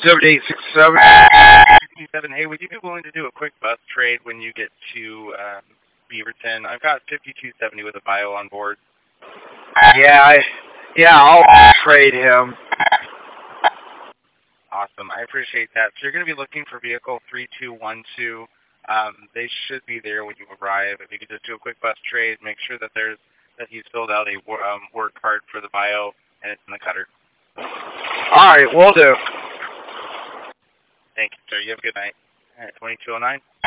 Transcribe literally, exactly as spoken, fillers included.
seven eight six seven. Seven. Hey, would you be willing to do a quick bus trade when you get to um, Beaverton? I've got fifty-two seventy with a bio on board. Yeah, I, yeah, I'll trade him. Awesome. I appreciate that. So you're going to be looking for vehicle three two one two. Um, they should be there when you arrive. If you could just do a quick bus trade, make sure that there's that he's filled out a um, work card for the bio and it's in the cutter. All right, will do. Thank you, sir. You have a good night. All right, twenty-two oh nine.